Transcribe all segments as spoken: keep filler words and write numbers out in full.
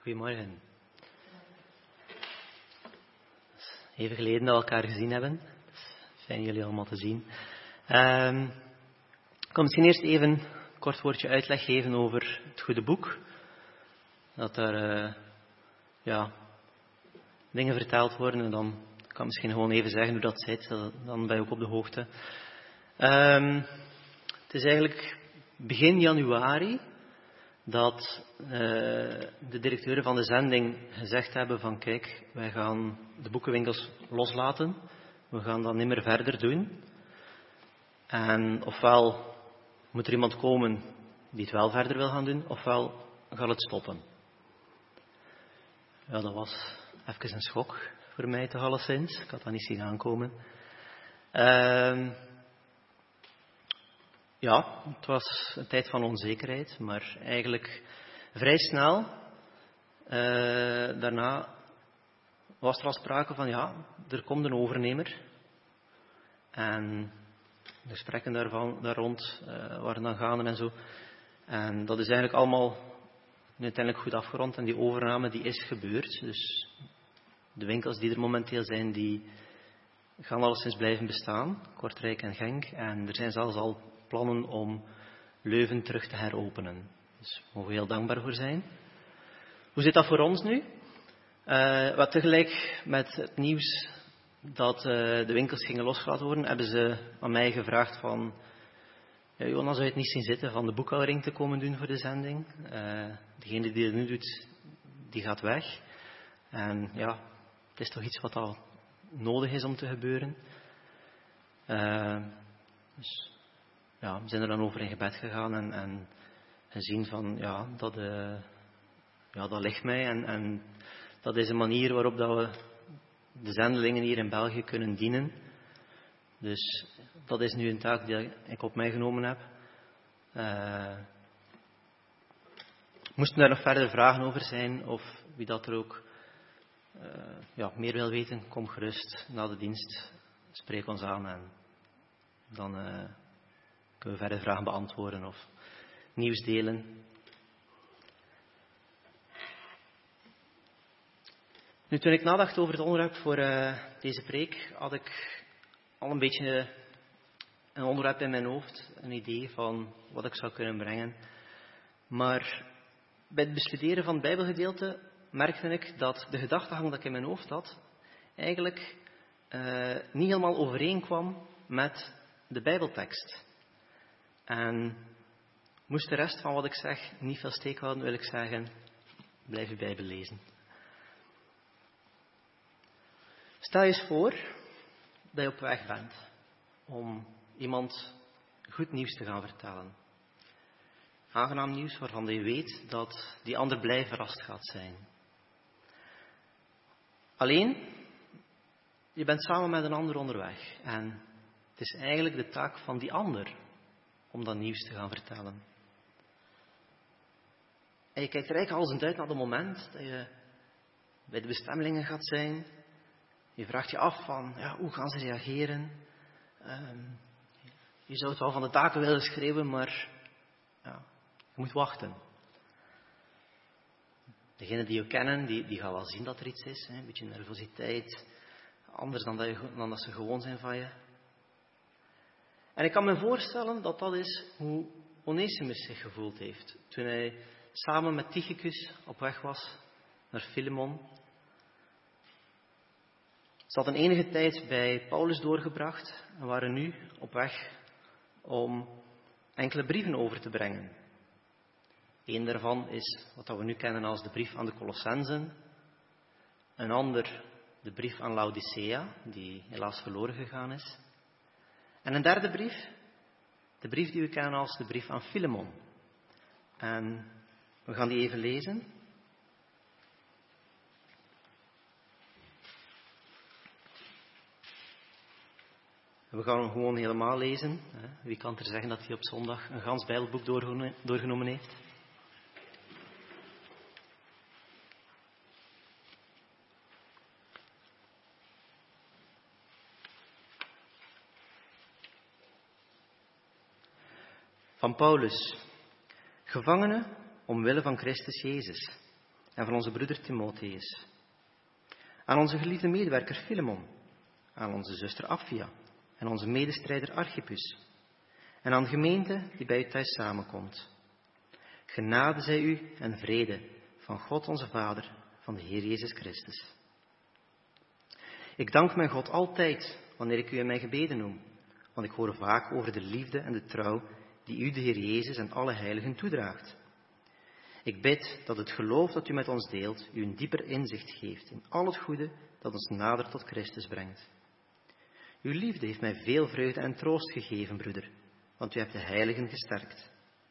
Goedemorgen. Even geleden dat we elkaar gezien hebben. Fijn jullie allemaal te zien. Um, ik kan misschien eerst even een kort woordje uitleg geven over het goede boek. Dat er uh, ja, dingen verteld worden en dan kan ik misschien gewoon even zeggen hoe dat zit. Dan ben je ook op de hoogte. Um, het is eigenlijk begin januari dat uh, de directeuren van de zending gezegd hebben van kijk, wij gaan de boekenwinkels loslaten. We gaan dat niet meer verder doen. En ofwel moet er iemand komen die het wel verder wil gaan doen, ofwel gaat het stoppen. Ja, dat was even een schok voor mij toch alleszins. Ik had dat niet zien aankomen. Uh, ja, het was een tijd van onzekerheid, maar eigenlijk vrij snel uh, daarna was er al sprake van ja, er komt een overnemer. En de gesprekken daarvan, daar rond uh, waren dan gaande en zo. En dat is eigenlijk allemaal uiteindelijk goed afgerond. En die overname die is gebeurd. Dus de winkels die er momenteel zijn, die gaan alleszins blijven bestaan. Kortrijk en Genk. En er zijn zelfs al plannen om Leuven terug te heropenen. Dus daar mogen we heel dankbaar voor zijn. Hoe zit dat voor ons nu? Uh, wat tegelijk met het nieuws dat uh, de winkels gingen losgelaten worden, hebben ze aan mij gevraagd van ja, Jonas, zou je het niet zien zitten van de boekhouding te komen doen voor de zending? Uh, degene die het nu doet, die gaat weg. En ja, het is toch iets wat al nodig is om te gebeuren. Uh, dus ja, we zijn er dan over in gebed gegaan en, en gezien van ja, dat, uh, ja, dat ligt mij en, en dat is een manier waarop dat we de zendelingen hier in België kunnen dienen. Dus dat is nu een taak die ik op mij genomen heb. Uh, moesten daar nog verder vragen over zijn of wie dat er ook uh, ja, meer wil weten, kom gerust na de dienst, spreek ons aan en dan uh, kunnen we verder vragen beantwoorden of nieuws delen. Nu, toen ik nadacht over het onderwerp voor uh, deze preek, had ik al een beetje een onderwerp in mijn hoofd, een idee van wat ik zou kunnen brengen. Maar bij het bestuderen van het Bijbelgedeelte merkte ik dat de gedachtegang dat ik in mijn hoofd had, eigenlijk uh, niet helemaal overeenkwam met de Bijbeltekst. En moest de rest van wat ik zeg niet veel steek houden, wil ik zeggen, blijf je Bijbel lezen. Stel je eens voor dat je op weg bent om iemand goed nieuws te gaan vertellen. Aangenaam nieuws waarvan je weet dat die ander blij verrast gaat zijn. Alleen, je bent samen met een ander onderweg en het is eigenlijk de taak van die ander om dat nieuws te gaan vertellen. En je kijkt er eigenlijk al eens uit naar het moment dat je bij de bestemmelingen gaat zijn. Je vraagt je af van, ja, hoe gaan ze reageren? Um, je zou het wel van de daken willen schreeuwen, maar ja, je moet wachten. Degenen die je kennen, die, die gaan wel zien dat er iets is. Hè? Een beetje nervositeit, anders dan dat, je, dan dat ze gewoon zijn van je. En ik kan me voorstellen dat dat is hoe Onesimus zich gevoeld heeft. Toen hij samen met Tychicus op weg was naar Filemon. Ze hadden enige tijd bij Paulus doorgebracht en waren nu op weg om enkele brieven over te brengen. Eén daarvan is wat we nu kennen als de brief aan de Colossenzen. Een ander, de brief aan Laodicea, die helaas verloren gegaan is. En een derde brief, de brief die we kennen als de brief aan Filemon. En we gaan die even lezen. We gaan hem gewoon helemaal lezen. Wie kan er zeggen dat hij op zondag een gans Bijbelboek doorgenomen heeft? Van Paulus, gevangene omwille van Christus Jezus, en van onze broeder Timotheus. Aan onze geliefde medewerker Filemon, aan onze zuster Apphia en onze medestrijder Archippus, en aan de gemeente die bij u thuis samenkomt. Genade zij u en vrede van God onze Vader, van de Heer Jezus Christus. Ik dank mijn God altijd wanneer ik u in mijn gebeden noem, want ik hoor vaak over de liefde en de trouw die u de Heer Jezus en alle heiligen toedraagt. Ik bid dat het geloof dat u met ons deelt u een dieper inzicht geeft in al het goede dat ons nader tot Christus brengt. Uw liefde heeft mij veel vreugde en troost gegeven, broeder, want u hebt de heiligen gesterkt.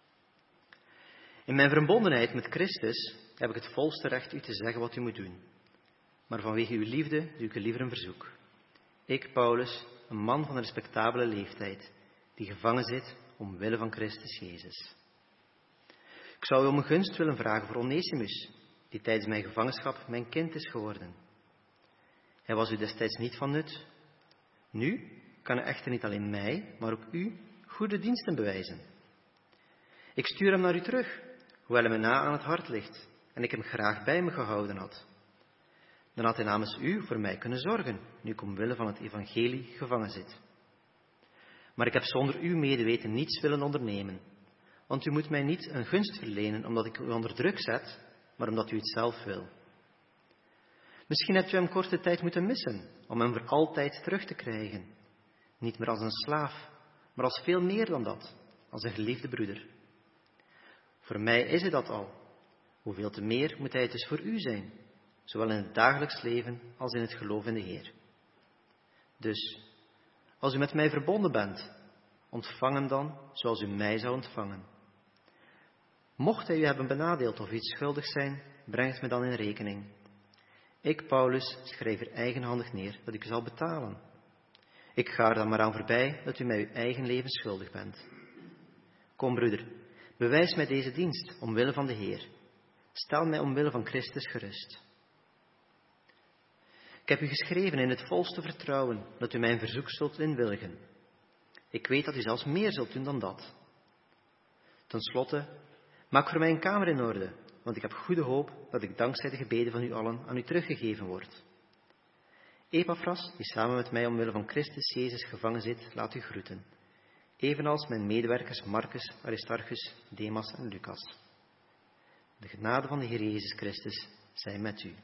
In mijn verbondenheid met Christus heb ik het volste recht u te zeggen wat u moet doen. Maar vanwege uw liefde doe ik u liever een verzoek. Ik, Paulus, een man van een respectabele leeftijd, die gevangen zit omwille van Christus Jezus. Ik zou u om een gunst willen vragen voor Onesimus, die tijdens mijn gevangenschap mijn kind is geworden. Hij was u destijds niet van nut. Nu kan hij echter niet alleen mij, maar ook u goede diensten bewijzen. Ik stuur hem naar u terug, hoewel hij me na aan het hart ligt en ik hem graag bij me gehouden had. Dan had hij namens u voor mij kunnen zorgen, nu ik omwille van het evangelie gevangen zit. Maar ik heb zonder uw medeweten niets willen ondernemen, want u moet mij niet een gunst verlenen omdat ik u onder druk zet, maar omdat u het zelf wil. Misschien hebt u hem korte tijd moeten missen, om hem voor altijd terug te krijgen. Niet meer als een slaaf, maar als veel meer dan dat, als een geliefde broeder. Voor mij is hij dat al. Hoeveel te meer moet hij het dus voor u zijn, zowel in het dagelijks leven als in het geloof in de Heer. Dus, als u met mij verbonden bent, ontvang hem dan zoals u mij zou ontvangen. Mocht hij u hebben benadeeld of iets schuldig zijn, breng het me dan in rekening. Ik, Paulus, schrijf er eigenhandig neer dat ik u zal betalen. Ik ga er dan maar aan voorbij dat u mij uw eigen leven schuldig bent. Kom, broeder, bewijs mij deze dienst omwille van de Heer. Stel mij omwille van Christus gerust. Ik heb u geschreven in het volste vertrouwen dat u mijn verzoek zult inwilligen. Ik weet dat u zelfs meer zult doen dan dat. Ten slotte, maak voor mij een kamer in orde, want ik heb goede hoop dat ik dankzij de gebeden van u allen aan u teruggegeven word. Epaphras, die samen met mij omwille van Christus Jezus gevangen zit, laat u groeten. Evenals mijn medewerkers Marcus, Aristarchus, Demas en Lucas. De genade van de Heer Jezus Christus zij met u.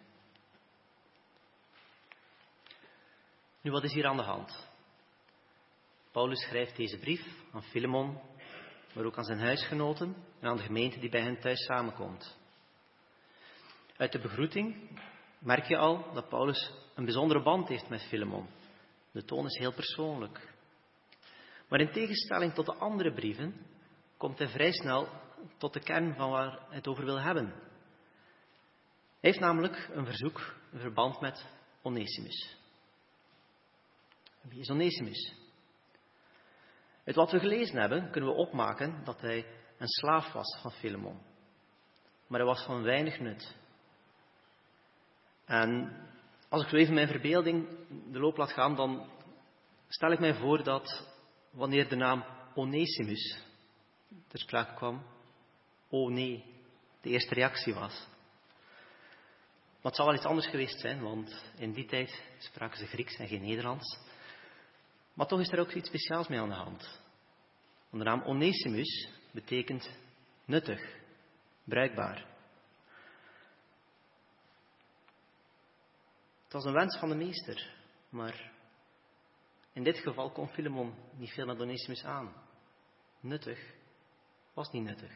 Nu, wat is hier aan de hand? Paulus schrijft deze brief aan Filemon, maar ook aan zijn huisgenoten en aan de gemeente die bij hen thuis samenkomt. Uit de begroeting merk je al dat Paulus een bijzondere band heeft met Filemon. De toon is heel persoonlijk. Maar in tegenstelling tot de andere brieven komt hij vrij snel tot de kern van waar hij het over wil hebben. Hij heeft namelijk een verzoek in verband met Onesimus. Wie is Onesimus? Uit wat we gelezen hebben, kunnen we opmaken dat hij een slaaf was van Filemon. Maar hij was van weinig nut. En als ik zo even mijn verbeelding de loop laat gaan, dan stel ik mij voor dat wanneer de naam Onesimus ter sprake kwam, oh nee, de eerste reactie was. Maar het zal wel iets anders geweest zijn, want in die tijd spraken ze Grieks en geen Nederlands. Maar toch is er ook iets speciaals mee aan de hand. Want de naam Onesimus betekent nuttig, bruikbaar. Het was een wens van de meester, maar in dit geval kon Filemon niet veel met Onesimus aan. Nuttig was niet nuttig.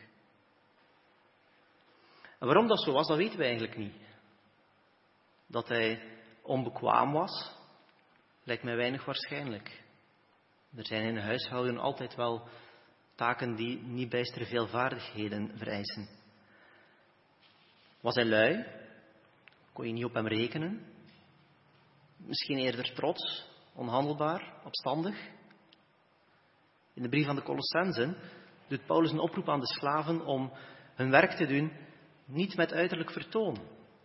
En waarom dat zo was, dat weten we eigenlijk niet. Dat hij onbekwaam was, lijkt mij weinig waarschijnlijk. Er zijn in een huishouden altijd wel taken die niet bijster veel vaardigheden vereisen. Was hij lui? Kon je niet op hem rekenen? Misschien eerder trots, onhandelbaar, opstandig? In de brief aan de Colossenzen doet Paulus een oproep aan de slaven om hun werk te doen, niet met uiterlijk vertoon.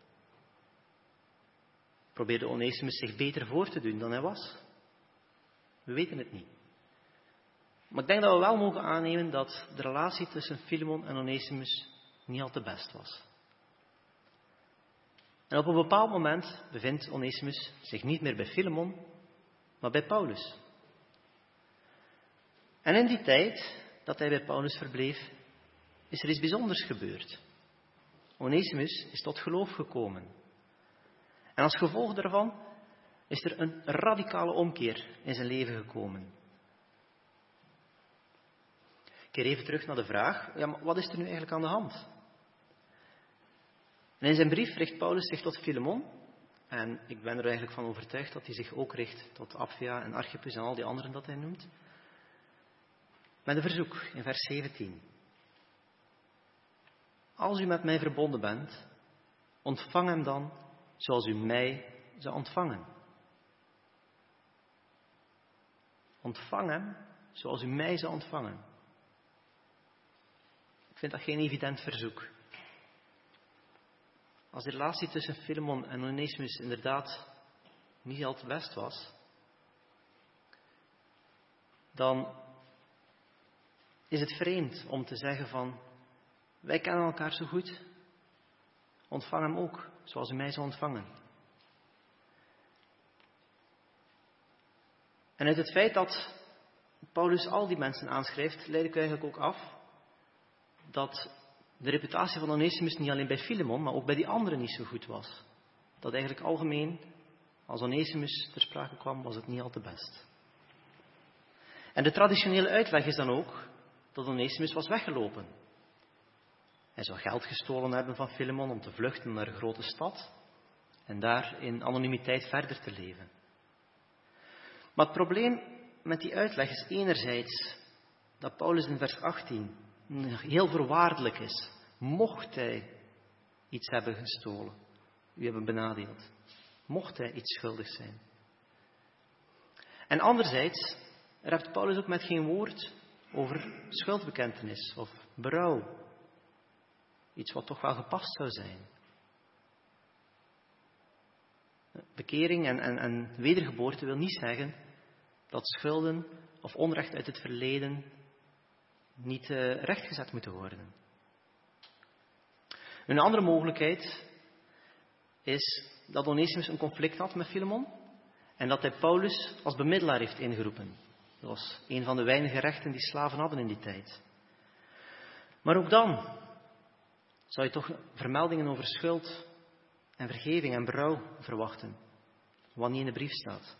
Probeerde Onesimus zich beter voor te doen dan hij was? We weten het niet. Maar ik denk dat we wel mogen aannemen dat de relatie tussen Filemon en Onesimus niet al te best was. En op een bepaald moment bevindt Onesimus zich niet meer bij Filemon, maar bij Paulus. En in die tijd dat hij bij Paulus verbleef, is er iets bijzonders gebeurd. Onesimus is tot geloof gekomen. En als gevolg daarvan is er een radicale omkeer in zijn leven gekomen. Ik keer even terug naar de vraag, ja, maar wat is er nu eigenlijk aan de hand? En in zijn brief richt Paulus zich tot Filemon. En ik ben er eigenlijk van overtuigd dat hij zich ook richt tot Apphia en Archippus en al die anderen dat hij noemt. Met een verzoek in vers zeventien. Als u met mij verbonden bent, ontvang hem dan zoals u mij zou ontvangen. Ontvang hem zoals u mij zou ontvangen. Ik vind dat geen evident verzoek. Als de relatie tussen Filemon en Onesimus inderdaad niet al te best was, dan is het vreemd om te zeggen van, wij kennen elkaar zo goed, ontvang hem ook, zoals u mij zou ontvangen. En uit het feit dat Paulus al die mensen aanschrijft, leid ik eigenlijk ook af dat de reputatie van Onesimus niet alleen bij Filemon, maar ook bij die anderen niet zo goed was. Dat eigenlijk algemeen, als Onesimus ter sprake kwam, was het niet al te best. En de traditionele uitleg is dan ook dat Onesimus was weggelopen. Hij zou geld gestolen hebben van Filemon om te vluchten naar een grote stad en daar in anonimiteit verder te leven. Maar het probleem met die uitleg is enerzijds dat Paulus in vers achttien heel voorwaardelijk is. Mocht hij iets hebben gestolen, u hebben benadeeld. Mocht hij iets schuldig zijn. En anderzijds rept Paulus ook met geen woord over schuldbekentenis of berouw. Iets wat toch wel gepast zou zijn. Bekering en, en, en wedergeboorte wil niet zeggen dat schulden of onrecht uit het verleden niet uh, rechtgezet moeten worden. Een andere mogelijkheid is dat Onesimus een conflict had met Filemon en dat hij Paulus als bemiddelaar heeft ingeroepen. Dat was een van de weinige rechten die slaven hadden in die tijd. Maar ook dan zou je toch vermeldingen over schuld en vergeving en berouw verwachten, wat niet in de brief staat.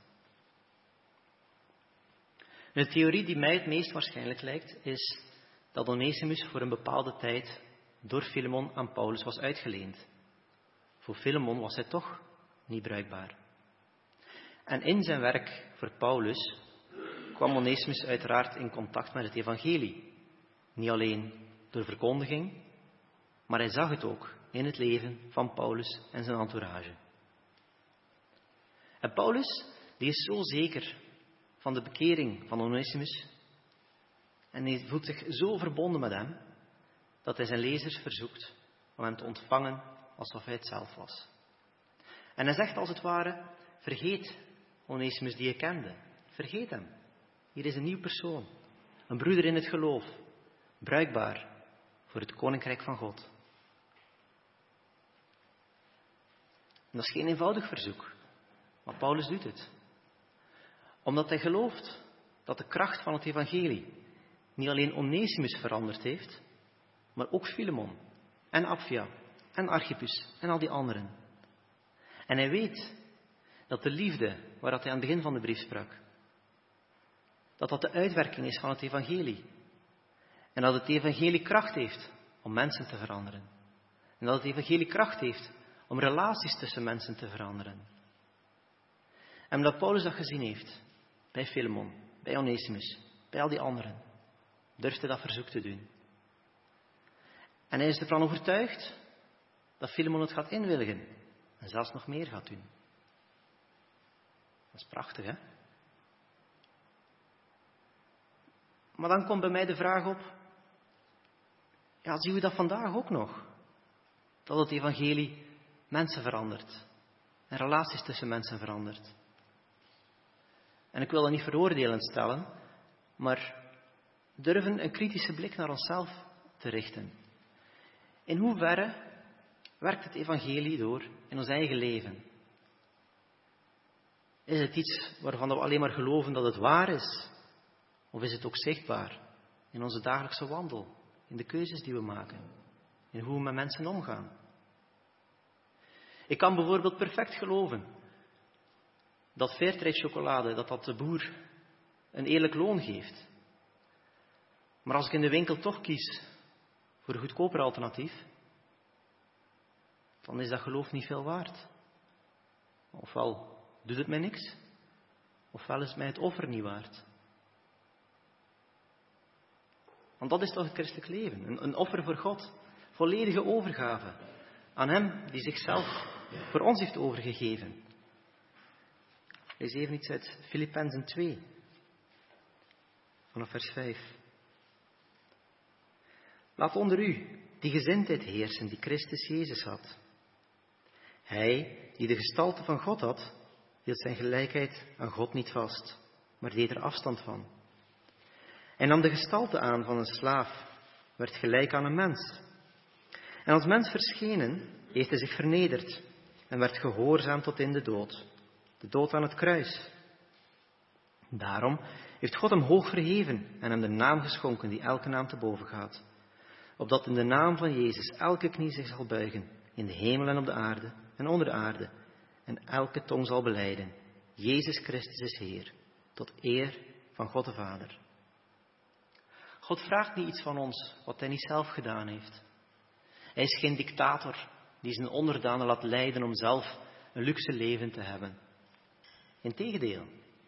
De theorie die mij het meest waarschijnlijk lijkt, is dat Onesimus voor een bepaalde tijd door Filemon aan Paulus was uitgeleend. Voor Filemon was hij toch niet bruikbaar. En in zijn werk voor Paulus kwam Onesimus uiteraard in contact met het evangelie. Niet alleen door verkondiging, maar hij zag het ook in het leven van Paulus en zijn entourage. En Paulus, die is zo zeker van de bekering van Onesimus en hij voelt zich zo verbonden met hem, dat hij zijn lezers verzoekt om hem te ontvangen alsof hij het zelf was. En hij zegt als het ware, vergeet Onesimus die je kende. Vergeet hem. Hier is een nieuw persoon. Een broeder in het geloof. Bruikbaar voor het koninkrijk van God. En dat is geen eenvoudig verzoek. Maar Paulus doet het. Omdat hij gelooft dat de kracht van het evangelie niet alleen Onesimus veranderd heeft, maar ook Filemon en Apphia en Archippus en al die anderen. En hij weet dat de liefde, waar hij aan het begin van de brief sprak, dat dat de uitwerking is van het evangelie. En dat het evangelie kracht heeft om mensen te veranderen. En dat het evangelie kracht heeft om relaties tussen mensen te veranderen. En omdat Paulus dat gezien heeft, bij Filemon, bij Onesimus, bij al die anderen, durft hij dat verzoek te doen. En hij is ervan overtuigd dat Filemon het gaat inwilligen en zelfs nog meer gaat doen. Dat is prachtig, hè? Maar dan komt bij mij de vraag op, ja, zien we dat vandaag ook nog? Dat het evangelie mensen verandert en relaties tussen mensen verandert. En ik wil dat niet veroordelend stellen, maar durven een kritische blik naar onszelf te richten. In hoeverre Werkt het evangelie door in ons eigen leven? Is het iets waarvan we alleen maar geloven dat het waar is? Of is het ook zichtbaar in onze dagelijkse wandel, in de keuzes die we maken, in hoe we met mensen omgaan? Ik kan bijvoorbeeld perfect geloven dat Fairtrade chocolade, dat dat de boer een eerlijk loon geeft. Maar als ik in de winkel toch kies voor een goedkoper alternatief, dan is dat geloof niet veel waard. Ofwel doet het mij niks, ofwel is het mij het offer niet waard. Want dat is toch het christelijk leven, een, een offer voor God, volledige overgave aan Hem die zichzelf voor ons heeft overgegeven. Lees even iets uit Filippenzen twee, vanaf vers vijf. Laat onder u die gezindheid heersen die Christus Jezus had. Hij, die de gestalte van God had, hield zijn gelijkheid aan God niet vast, maar deed er afstand van. Hij nam de gestalte aan van een slaaf, werd gelijk aan een mens. En als mens verschenen, heeft hij zich vernederd en werd gehoorzaam tot in de dood, de dood aan het kruis. Daarom heeft God hem hoog verheven en hem de naam geschonken die elke naam te boven gaat, opdat in de naam van Jezus elke knie zich zal buigen, in de hemel en op de aarde en onder de aarde, en elke tong zal belijden, Jezus Christus is Heer, tot eer van God de Vader. God vraagt niet iets van ons wat Hij niet zelf gedaan heeft. Hij is geen dictator die zijn onderdanen laat leiden om zelf een luxe leven te hebben. Integendeel,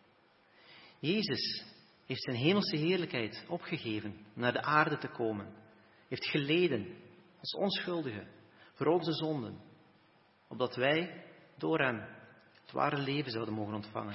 Jezus heeft zijn hemelse heerlijkheid opgegeven naar de aarde te komen, heeft geleden als onschuldige voor onze zonden, opdat wij door hem het ware leven zouden mogen ontvangen.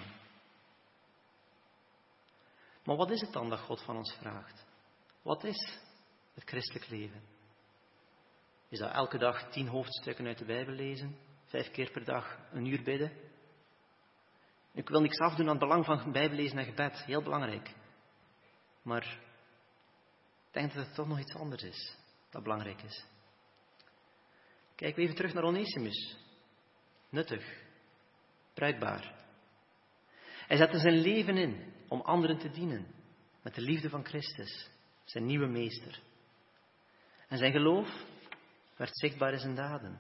Maar wat is het dan dat God van ons vraagt? Wat is het christelijk leven? Is dat elke dag tien hoofdstukken uit de Bijbel lezen, vijf keer per dag een uur bidden? Ik wil niks afdoen aan het belang van Bijbellezen en gebed, heel belangrijk. Maar ik denk dat het toch nog iets anders is dat belangrijk is. Kijken we even terug naar Onesimus. Nuttig, bruikbaar. Hij zette zijn leven in om anderen te dienen met de liefde van Christus, zijn nieuwe meester. En zijn geloof werd zichtbaar in zijn daden.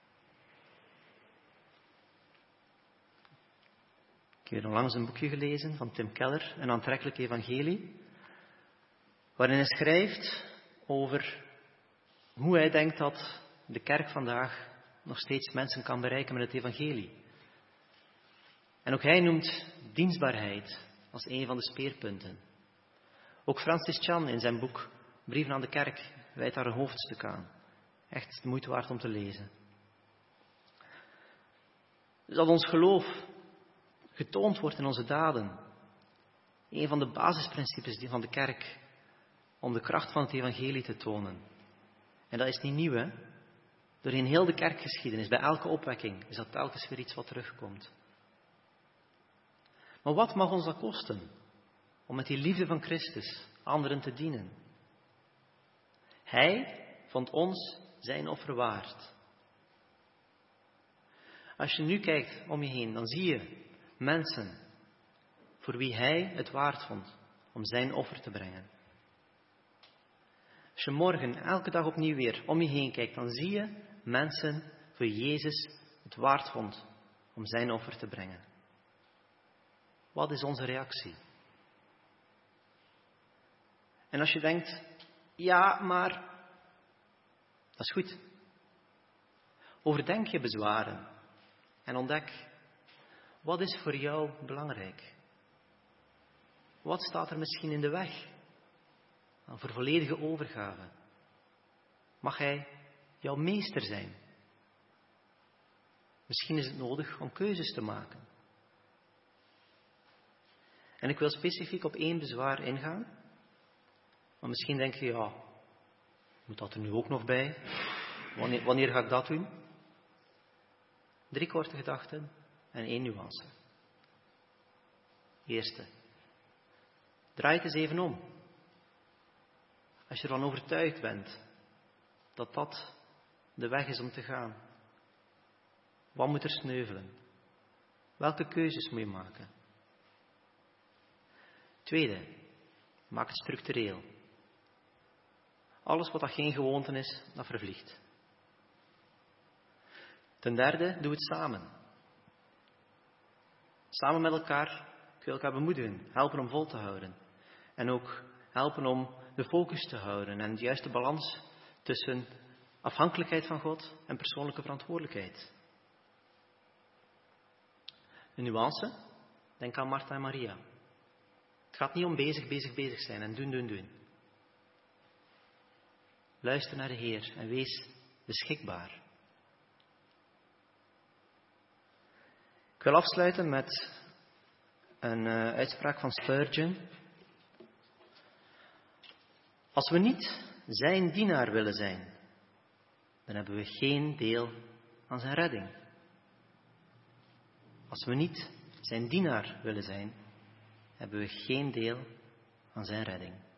Ik heb onlangs een boekje gelezen van Tim Keller, een aantrekkelijk evangelie, waarin hij schrijft over hoe hij denkt dat de kerk vandaag nog steeds mensen kan bereiken met het evangelie. En ook hij noemt dienstbaarheid als een van de speerpunten. Ook Francis Chan in zijn boek Brieven aan de Kerk wijdt daar een hoofdstuk aan. Echt de moeite waard om te lezen. Dus dat ons geloof getoond wordt in onze daden. Een van de basisprincipes van de kerk om de kracht van het evangelie te tonen. En dat is niet nieuw, hè? Doorheen heel de kerkgeschiedenis, bij elke opwekking, is dat telkens weer iets wat terugkomt. Maar wat mag ons dat kosten? Om met die liefde van Christus anderen te dienen. Hij vond ons zijn offer waard. Als je nu kijkt om je heen, dan zie je mensen voor wie hij het waard vond om zijn offer te brengen. Als je morgen elke dag opnieuw weer om je heen kijkt, dan zie je mensen voor wie Jezus het waard vond om zijn offer te brengen. Wat is onze reactie? En als je denkt, ja, maar dat is goed. Overdenk je bezwaren en ontdek, wat is voor jou belangrijk? Wat staat er misschien in de weg voor volledige overgave? Mag hij jouw meester zijn? Misschien is het nodig om keuzes te maken. En ik wil specifiek op één bezwaar ingaan. Maar misschien denk je, ja, moet dat er nu ook nog bij? Wanneer, wanneer ga ik dat doen? Drie korte gedachten en één nuance. Eerste. Draai het eens even om. Als je ervan overtuigd bent dat dat de weg is om te gaan? Wat moet er sneuvelen? Welke keuzes moet je maken? Tweede, maak het structureel. Alles wat dat geen gewoonte is, dat vervliegt. Ten derde, doe het samen. Samen met elkaar kun je elkaar bemoedigen, helpen om vol te houden. En ook helpen om de focus te houden en de juiste balans tussen afhankelijkheid van God en persoonlijke verantwoordelijkheid. Een nuance, denk aan Martha en Maria. Het gaat niet om bezig, bezig, bezig zijn en doen, doen, doen. Luister naar de Heer en wees beschikbaar. Ik wil afsluiten met een uh, uitspraak van Spurgeon. Als we niet zijn dienaar willen zijn, dan hebben we geen deel aan zijn redding. Als we niet zijn dienaar willen zijn, hebben we geen deel aan zijn redding.